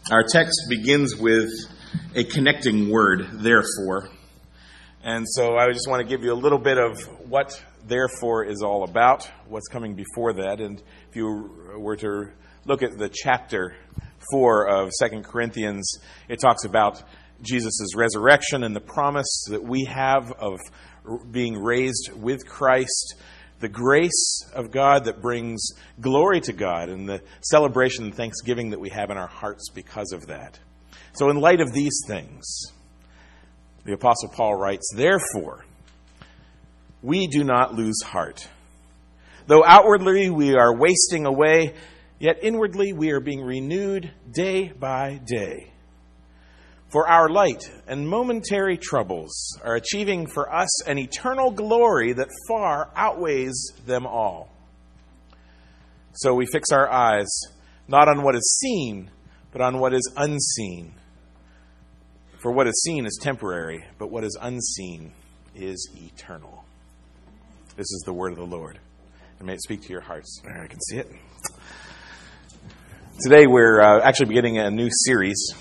Our text begins with a connecting word, therefore. And so I just want to give you a little bit of what therefore is all about, what's coming before that. And if you were to look at the chapter 4 of 2 Corinthians, it talks about Jesus' resurrection and the promise that we have of being raised with Christ, the grace of God that brings glory to God, and the celebration and thanksgiving that we have in our hearts because of that. So in light of these things, the Apostle Paul writes, "Therefore, we do not lose heart. Though outwardly we are wasting away, yet inwardly we are being renewed day by day. For our light and momentary troubles are achieving for us an eternal glory that far outweighs them all. So we fix our eyes not on what is seen, but on what is unseen. For what is seen is temporary, but what is unseen is eternal." This is the word of the Lord. And may it speak to your hearts. There, I can see it. Today we're actually beginning a new series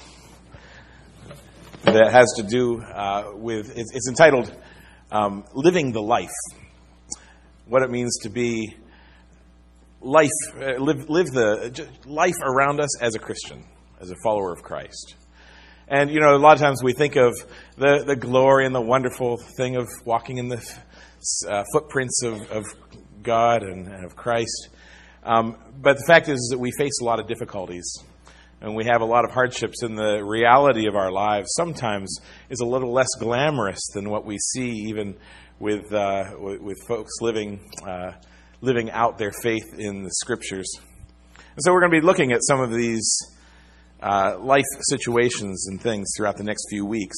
that has to do with, it's entitled Living the Life. What it means to be live the life around us as a Christian, as a follower of Christ. And, you know, a lot of times we think of the glory and the wonderful thing of walking in the footprints of God and of Christ. But the fact is that we face a lot of difficulties. And we have a lot of hardships, and the reality of our lives sometimes is a little less glamorous than what we see, even with folks living out their faith in the Scriptures. And so we're going to be looking at some of these life situations and things throughout the next few weeks.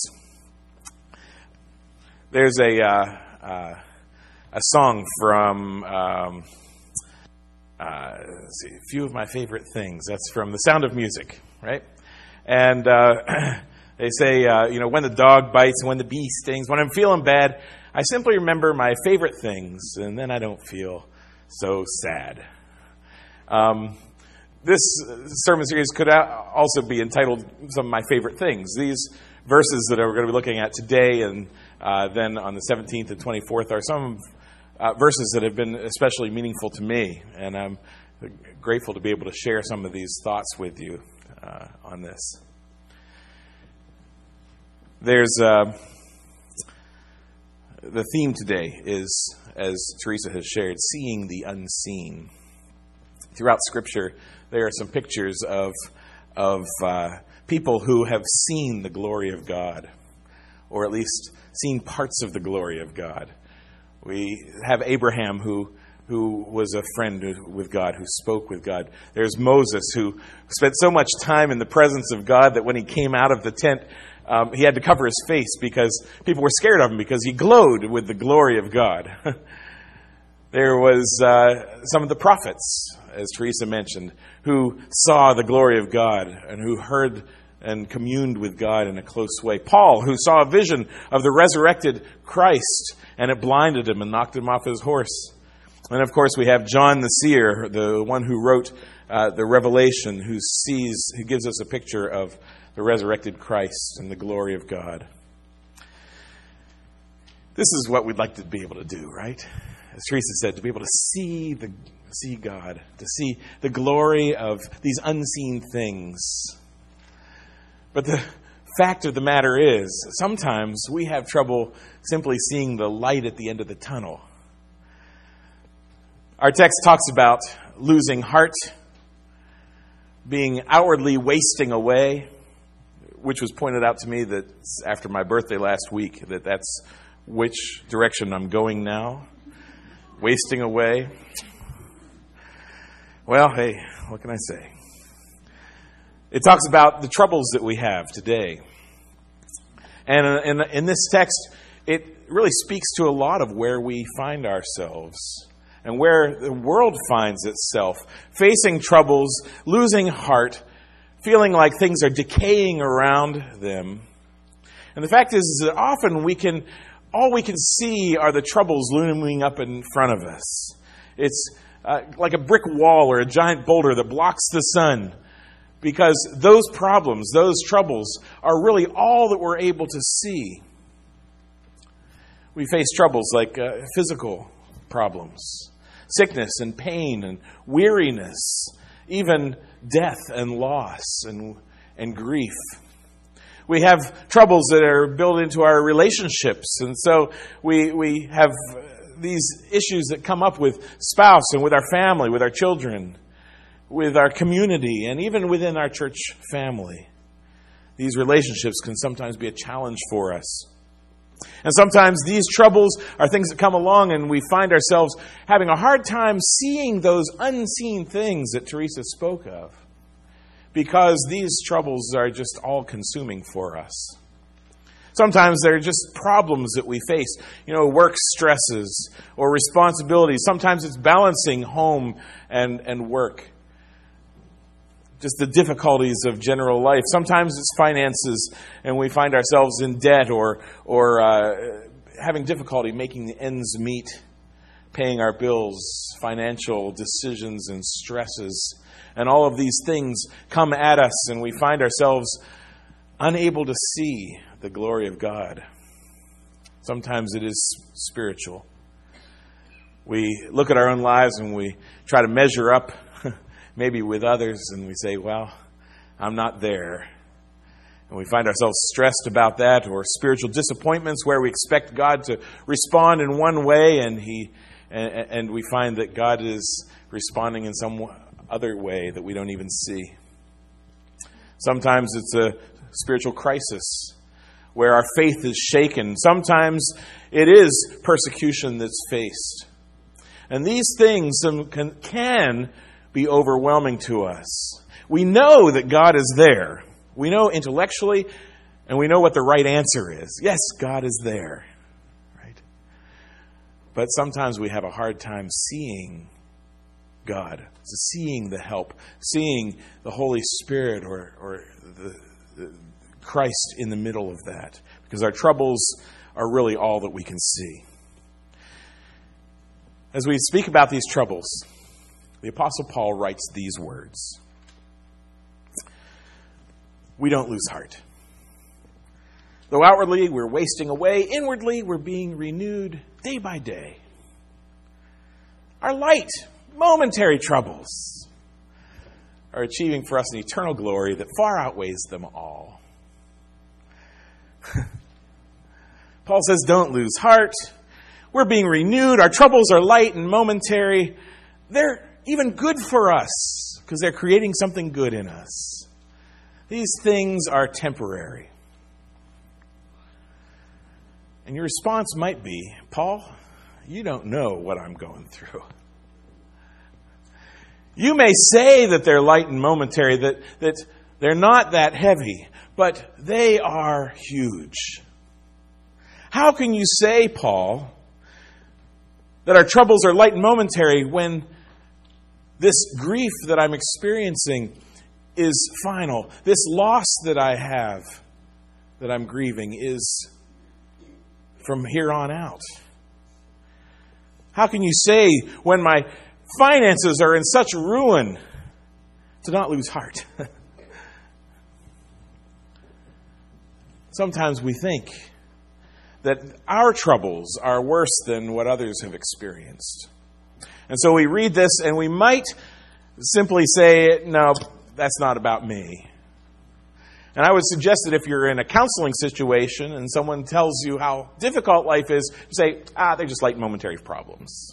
There's a song from. Let's see, a few of my favorite things. That's from The Sound of Music, right? And they say, when the dog bites and when the bee stings, when I'm feeling bad, I simply remember my favorite things, and then I don't feel so sad. This sermon series could also be entitled Some of My Favorite Things. These verses that we're going to be looking at today and then on the 17th and 24th are some verses that have been especially meaningful to me, and I'm grateful to be able to share some of these thoughts with you on this. There's the theme today is, as Teresa has shared, seeing the unseen. Throughout Scripture, there are some pictures of people who have seen the glory of God, or at least seen parts of the glory of God. We have Abraham who was a friend with God, who spoke with God. There's Moses, who spent so much time in the presence of God that when he came out of the tent, he had to cover his face because people were scared of him because he glowed with the glory of God. There was some of the prophets, as Teresa mentioned, who saw the glory of God and who heard and communed with God in a close way. Paul, who saw a vision of the resurrected Christ, and it blinded him and knocked him off his horse. And of course we have John the seer, the one who wrote the Revelation, who gives us a picture of the resurrected Christ and the glory of God. This is what we'd like to be able to do, right? As Teresa said, to be able to see God, to see the glory of these unseen things. But the fact of the matter is, sometimes we have trouble simply seeing the light at the end of the tunnel. Our text talks about losing heart, being outwardly wasting away, which was pointed out to me that after my birthday last week, that's which direction I'm going now. Wasting away. Well, hey, what can I say? It talks about the troubles that we have today. And in this text, it really speaks to a lot of where we find ourselves and where the world finds itself, facing troubles, losing heart, feeling like things are decaying around them. And the fact is that often all we can see are the troubles looming up in front of us. It's like a brick wall or a giant boulder that blocks the sun. Because those problems, those troubles, are really all that we're able to see. We face troubles like physical problems, sickness and pain and weariness, even death and loss and grief. We have troubles that are built into our relationships, and so we have these issues that come up with spouse and with our family, with our children, with our community, and even within our church family. These relationships can sometimes be a challenge for us. And sometimes these troubles are things that come along and we find ourselves having a hard time seeing those unseen things that Teresa spoke of, because these troubles are just all-consuming for us. Sometimes they're just problems that we face, work stresses or responsibilities. Sometimes it's balancing home and work. Just the difficulties of general life. Sometimes it's finances, and we find ourselves in debt or having difficulty making the ends meet, paying our bills, financial decisions and stresses. And all of these things come at us, and we find ourselves unable to see the glory of God. Sometimes it is spiritual. We look at our own lives and we try to measure up maybe with others, and we say, well, I'm not there. And we find ourselves stressed about that, or spiritual disappointments where we expect God to respond in one way, and we find that God is responding in some other way that we don't even see. Sometimes it's a spiritual crisis where our faith is shaken. Sometimes it is persecution that's faced. And these things can be overwhelming to us. We know that God is there. We know intellectually, and we know what the right answer is. Yes, God is there. Right? But sometimes we have a hard time seeing God, seeing the help, seeing the Holy Spirit or the Christ in the middle of that, because our troubles are really all that we can see. As we speak about these troubles, the Apostle Paul writes these words: we don't lose heart. Though outwardly we're wasting away, inwardly we're being renewed day by day. Our light, momentary troubles are achieving for us an eternal glory that far outweighs them all. Paul says, don't lose heart. We're being renewed. Our troubles are light and momentary. They're even good for us because they're creating something good in us. These things are temporary. And your response might be, Paul, you don't know what I'm going through. You may say that they're light and momentary, that they're not that heavy, but they are huge. How can you say, Paul, that our troubles are light and momentary when this grief that I'm experiencing is final? This loss that I have, that I'm grieving, is from here on out. How can you say when my finances are in such ruin to not lose heart? Sometimes we think that our troubles are worse than what others have experienced. And so we read this and we might simply say, no, that's not about me. And I would suggest that if you're in a counseling situation and someone tells you how difficult life is, you say, they're just light momentary problems.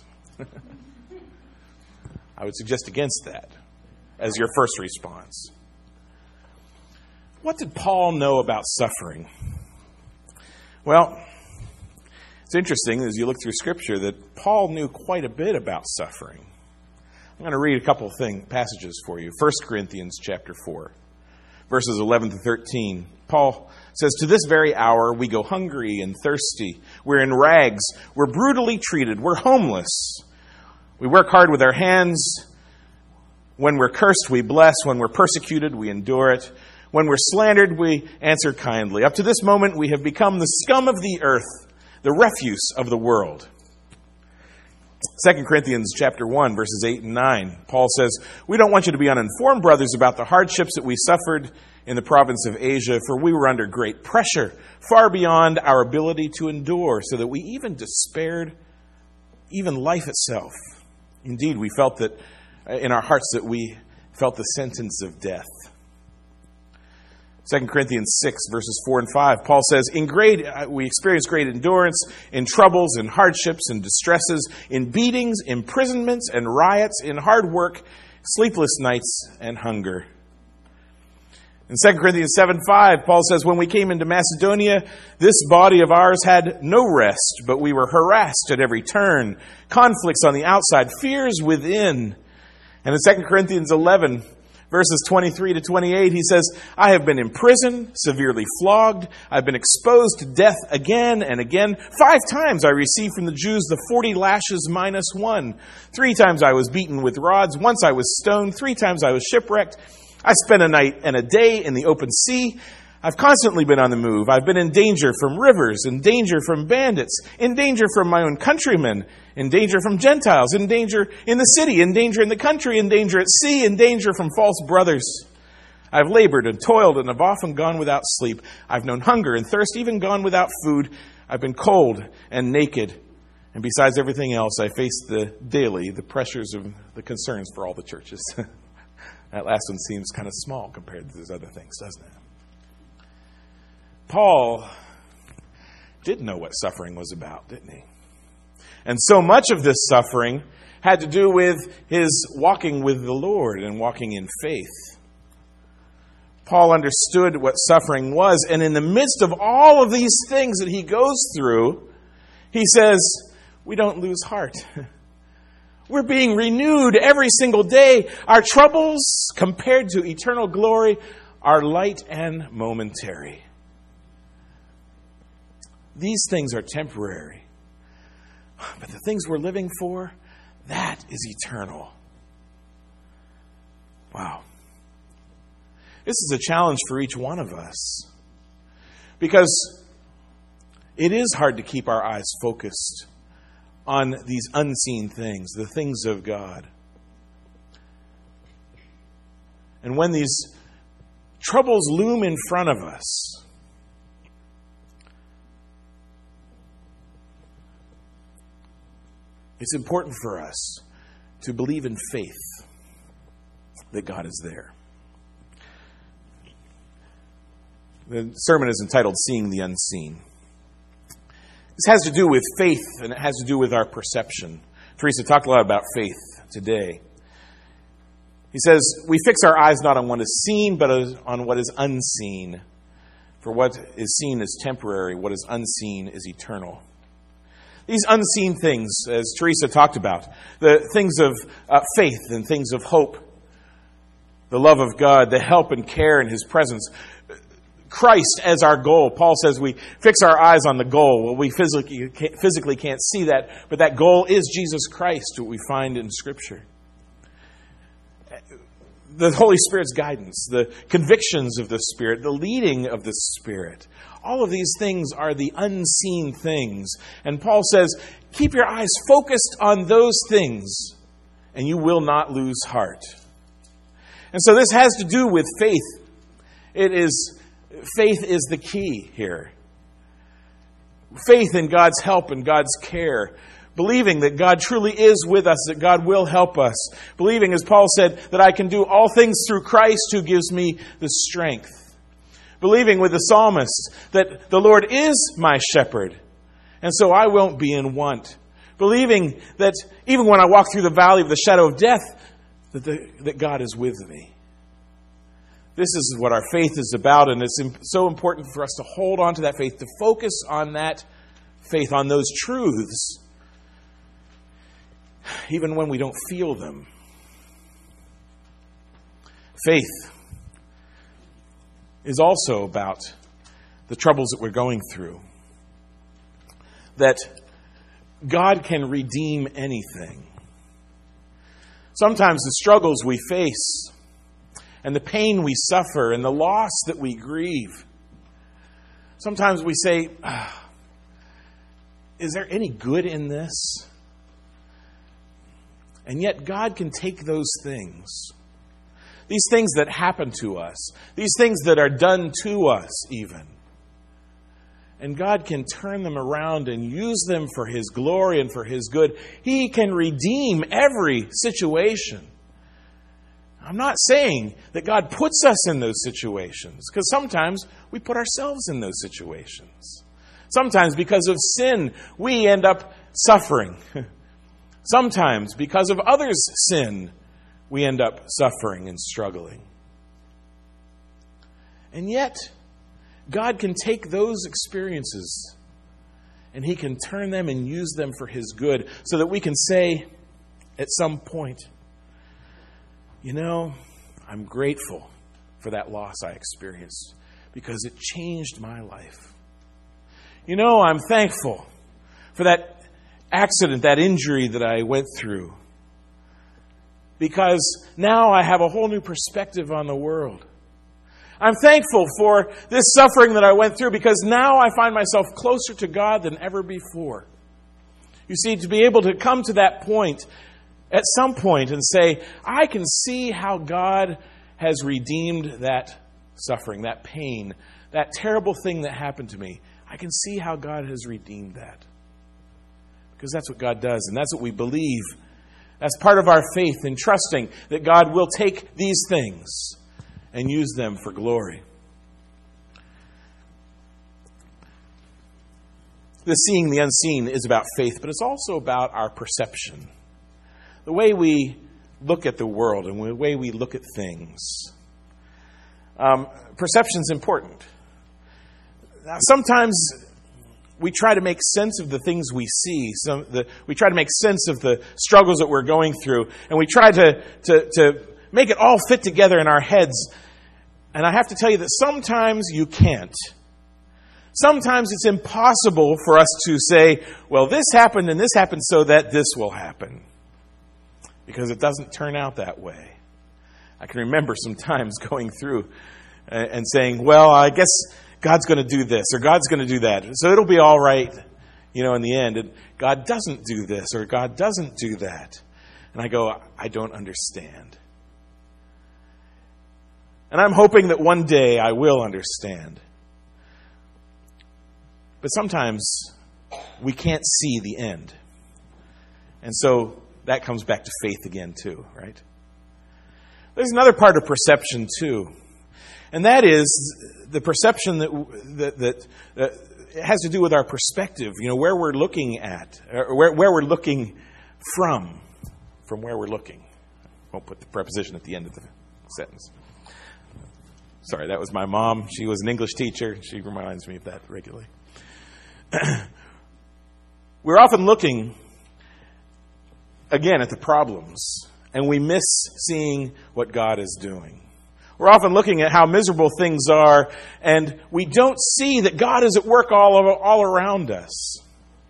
I would suggest against that as your first response. What did Paul know about suffering? Well, it's interesting as you look through Scripture that Paul knew quite a bit about suffering. I'm going to read a couple of passages for you. 1 Corinthians chapter 4, verses 11 to 13. Paul says, to this very hour we go hungry and thirsty. We're in rags. We're brutally treated. We're homeless. We work hard with our hands. When we're cursed, we bless. When we're persecuted, we endure it. When we're slandered, we answer kindly. Up to this moment, we have become the scum of the earth, the refuse of the world. 2 Corinthians chapter 1, verses 8 and 9, Paul says, "We don't want you to be uninformed, brothers, about the hardships that we suffered in the province of Asia, for we were under great pressure, far beyond our ability to endure, so that we even despaired even life itself. Indeed, we felt that in our hearts that we felt the sentence of death." 2 Corinthians 6, verses 4 and 5, Paul says, we experience great endurance in troubles and hardships and distresses, in beatings, imprisonments and riots, in hard work, sleepless nights and hunger. In 2 Corinthians 7:5, Paul says, "When we came into Macedonia, this body of ours had no rest, but we were harassed at every turn, conflicts on the outside, fears within." And in 2 Corinthians 11, verses 23 to 28, he says, "I have been imprisoned, severely flogged. I've been exposed to death again and again. 5 times I received from the Jews the 40 lashes minus 1. 3 times I was beaten with rods. Once I was stoned. 3 times I was shipwrecked. I spent a night and a day in the open sea. I've constantly been on the move. I've been in danger from rivers, in danger from bandits, in danger from my own countrymen, in danger from Gentiles, in danger in the city, in danger in the country, in danger at sea, in danger from false brothers. I've labored and toiled and have often gone without sleep. I've known hunger and thirst, even gone without food. I've been cold and naked. And besides everything else, I face daily the pressures of the concerns for all the churches." That last one seems kind of small compared to those other things, doesn't it? Paul did know what suffering was about, didn't he? And so much of this suffering had to do with his walking with the Lord and walking in faith. Paul understood what suffering was, and in the midst of all of these things that he goes through, he says, we don't lose heart. We're being renewed every single day. Our troubles, compared to eternal glory, are light and momentary. These things are temporary. But the things we're living for, that is eternal. Wow. This is a challenge for each one of us. Because it is hard to keep our eyes focused on these unseen things, the things of God. And when these troubles loom in front of us, it's important for us to believe in faith that God is there. The sermon is entitled Seeing the Unseen. This has to do with faith, and it has to do with our perception. Teresa talked a lot about faith today. He says, we fix our eyes not on what is seen, but on what is unseen. For what is seen is temporary, what is unseen is eternal. These unseen things, as Teresa talked about, the things of faith and things of hope, the love of God, the help and care in His presence, Christ as our goal. Paul says we fix our eyes on the goal. Well, we physically can't see that, but that goal is Jesus Christ, what we find in Scripture. The Holy Spirit's guidance, the convictions of the Spirit, the leading of the Spirit. All of these things are the unseen things. And Paul says, keep your eyes focused on those things, and you will not lose heart. And so this has to do with faith. Faith is the key here. Faith in God's help and God's care. Believing that God truly is with us, that God will help us. Believing, as Paul said, that I can do all things through Christ who gives me the strength. Believing with the psalmist that the Lord is my shepherd, and so I won't be in want. Believing that even when I walk through the valley of the shadow of death, that God is with me. This is what our faith is about, and it's so important for us to hold on to that faith, to focus on that faith, on those truths, even when we don't feel them. Faith is also about the troubles that we're going through. That God can redeem anything. Sometimes the struggles we face and the pain we suffer and the loss that we grieve, sometimes we say, is there any good in this? And yet God can take those things, these things that happen to us, these things that are done to us even, and God can turn them around and use them for His glory and for His good. He can redeem every situation. I'm not saying that God puts us in those situations, because sometimes we put ourselves in those situations. Sometimes because of sin, we end up suffering. Sometimes because of others' sin, we end up suffering and struggling. And yet, God can take those experiences and He can turn them and use them for His good, so that we can say at some point, I'm grateful for that loss I experienced because it changed my life. I'm thankful for that accident, that injury that I went through, because now I have a whole new perspective on the world. I'm thankful for this suffering that I went through, because now I find myself closer to God than ever before. You see, to be able to come to that point at some point and say, I can see how God has redeemed that suffering, that pain, that terrible thing that happened to me. I can see how God has redeemed that. Because that's what God does, and that's what we believe. That's part of our faith in trusting that God will take these things and use them for glory. The seeing the unseen is about faith, but it's also about our perception. The way we look at the world and the way we look at things. Perception's important. Now, sometimes we try to make sense of the things we see. We try to make sense of the struggles that we're going through, and we try to make it all fit together in our heads. And I have to tell you that sometimes you can't. Sometimes it's impossible for us to say, well, this happened and this happened so that this will happen. Because it doesn't turn out that way. I can remember sometimes going through and saying, well, I guess God's going to do this or God's going to do that, so it'll be all right, in the end. And God doesn't do this or God doesn't do that. And I go, I don't understand. And I'm hoping that one day I will understand. But sometimes we can't see the end. And so that comes back to faith again too, right? There's another part of perception too. And that is the perception that has to do with our perspective, where we're looking at, or where we're looking from where we're looking. I won't put the preposition at the end of the sentence. Sorry, that was my mom. She was an English teacher. She reminds me of that regularly. We're often looking, again, at the problems, and we miss seeing what God is doing. We're often looking at how miserable things are, and we don't see that God is at work all around us.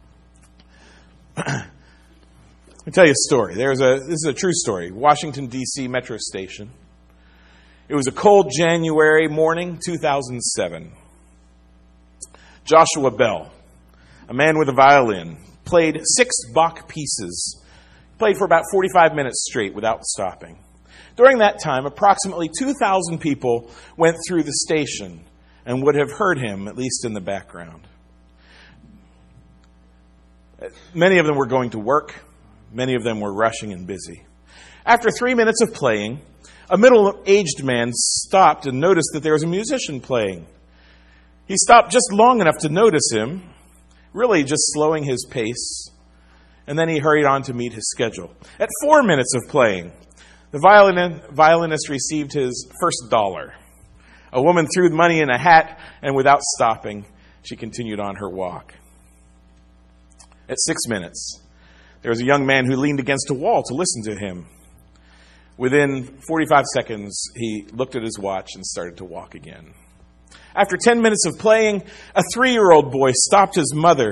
Let me tell you a story. This is a true story. Washington, D.C. Metro Station. It was a cold January morning, 2007. Joshua Bell, a man with a violin, played 6 Bach pieces. He played for about 45 minutes straight without stopping. During that time, approximately 2,000 people went through the station and would have heard him, at least in the background. Many of them were going to work. Many of them were rushing and busy. After 3 minutes of playing, a middle-aged man stopped and noticed that there was a musician playing. He stopped just long enough to notice him, really just slowing his pace, and then he hurried on to meet his schedule. At 4 minutes of playing, the violinist received his first $1. A woman threw the money in a hat, and without stopping, she continued on her walk. At 6 minutes, there was a young man who leaned against a wall to listen to him. Within 45 seconds, he looked at his watch and started to walk again. After 10 minutes of playing, a 3-year-old boy tried to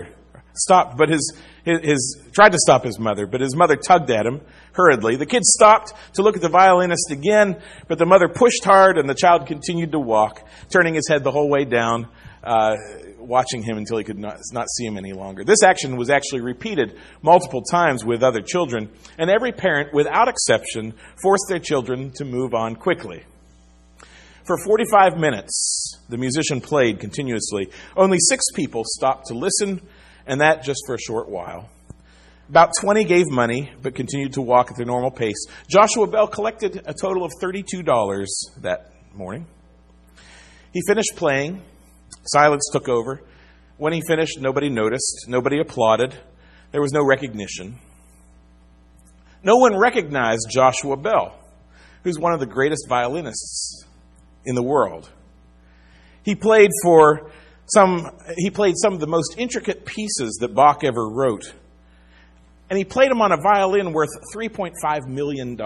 stop his mother, but his mother tugged at him hurriedly. The kid stopped to look at the violinist again, but the mother pushed hard and the child continued to walk, turning his head the whole way down watching him until he could not see him any longer. This action was actually repeated multiple times with other children, and every parent, without exception, forced their children to move on quickly. For 45 minutes, the musician played continuously. Only 6 people stopped to listen, and that just for a short while. About 20 gave money, but continued to walk at their normal pace. Joshua Bell collected a total of $32 that morning. He finished playing. Silence took over. When he finished, nobody noticed. Nobody applauded. There was no recognition. No one recognized Joshua Bell, who's one of the greatest violinists in the world. He played some of the most intricate pieces that Bach ever wrote. And he played them on a violin worth $3.5 million.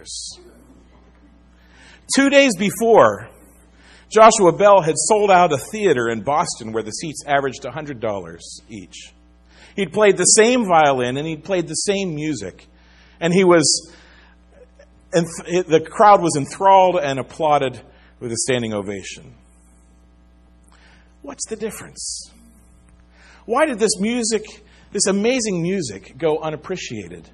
2 days before, Joshua Bell had sold out a theater in Boston where the seats averaged $100 each. He'd played the same violin and he'd played the same music. And the crowd was enthralled and applauded with a standing ovation. What's the difference? Why did this amazing music, go unappreciated?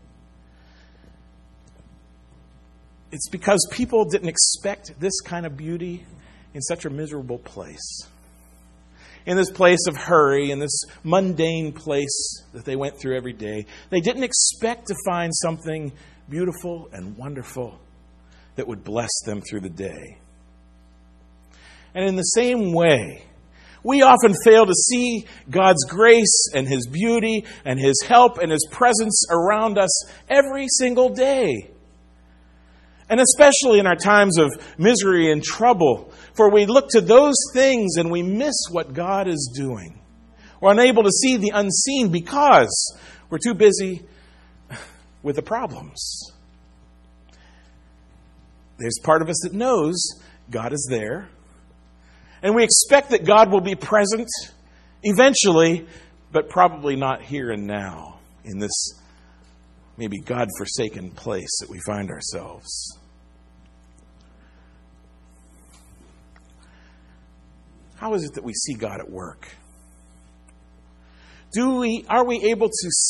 It's because people didn't expect this kind of beauty in such a miserable place. In this place of hurry, in this mundane place that they went through every day, they didn't expect to find something beautiful and wonderful that would bless them through the day. And in the same way, we often fail to see God's grace and His beauty and His help and His presence around us every single day. And especially in our times of misery and trouble, for we look to those things and we miss what God is doing. We're unable to see the unseen because we're too busy with the problems. There's part of us that knows God is there. And we expect that God will be present eventually, but probably not here and now in this maybe God-forsaken place that we find ourselves. How is it that we see God at work? Are we able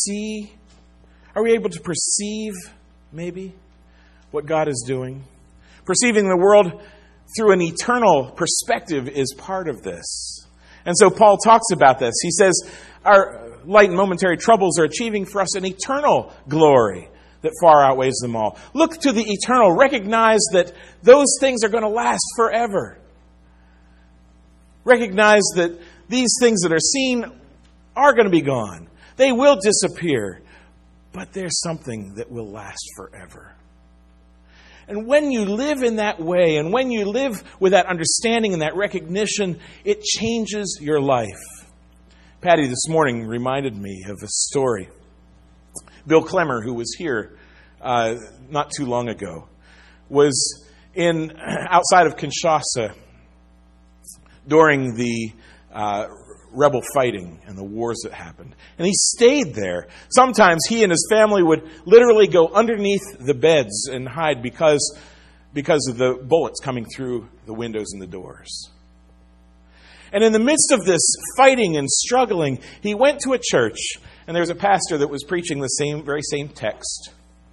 to perceive maybe what God is doing? Perceiving the world through an eternal perspective is part of this. And so Paul talks about this. He says, our light and momentary troubles are achieving for us an eternal glory that far outweighs them all. Look to the eternal. Recognize that those things are going to last forever. Recognize that these things that are seen are going to be gone. They will disappear. But there's something that will last forever. And when you live in that way, and when you live with that understanding and that recognition, it changes your life. Patty this morning reminded me of a story. Bill Clemmer, who was here not too long ago, was outside of Kinshasa during the rebel fighting and the wars that happened. And he stayed there. Sometimes he and his family would literally go underneath the beds and hide because of the bullets coming through the windows and the doors. And in the midst of this fighting and struggling, he went to a church, and there was a pastor that was preaching the very same text,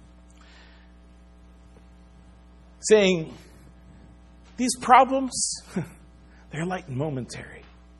saying, these problems, they're light and momentary.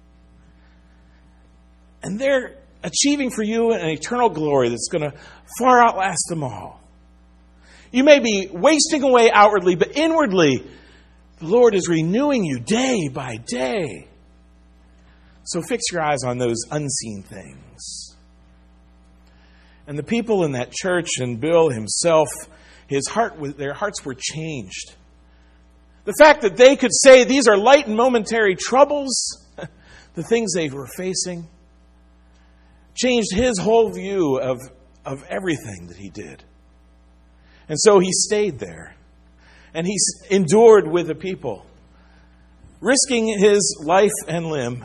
And they're achieving for you an eternal glory that's going to far outlast them all. You may be wasting away outwardly, but inwardly, the Lord is renewing you day by day. So fix your eyes on those unseen things. And the people in that church and Bill himself, their hearts were changed. The fact that they could say these are light and momentary troubles, the things they were facing, changed his whole view of everything that he did. And so he stayed there. And he endured with the people, risking his life and limb,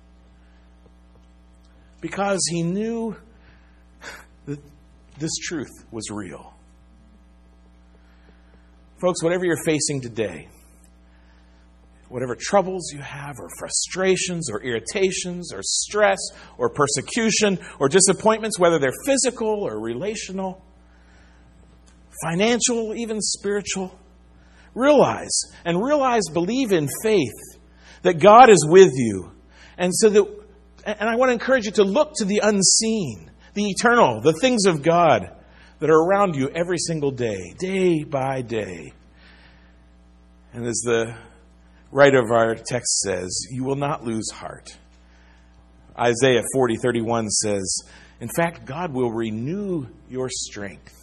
because he knew that this truth was real. Folks, whatever you're facing today, whatever troubles you have, or frustrations, or irritations, or stress, or persecution, or disappointments, whether they're physical or relational, financial, even spiritual. Realize, believe in faith that God is with you. And I want to encourage you to look to the unseen, the eternal, the things of God that are around you every single day by day. And as the writer of our text says, you will not lose heart. Isaiah 40:31 says, in fact, God will renew your strength.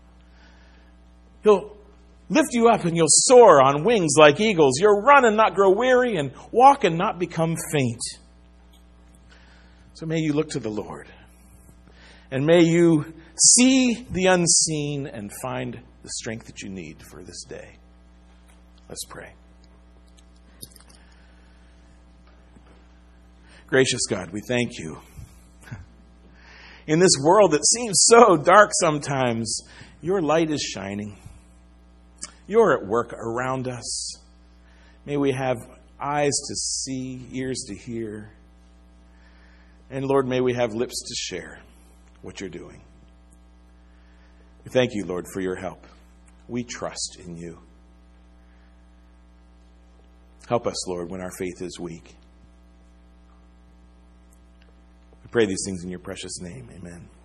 He'll lift you up and you'll soar on wings like eagles. You'll run and not grow weary, and walk and not become faint. So may you look to the Lord. And may you see the unseen and find the strength that you need for this day. Let's pray. Gracious God, we thank you. In this world that seems so dark sometimes, your light is shining. You're at work around us. May we have eyes to see, ears to hear. And Lord, may we have lips to share what you're doing. We thank you, Lord, for your help. We trust in you. Help us, Lord, when our faith is weak. We pray these things in your precious name. Amen.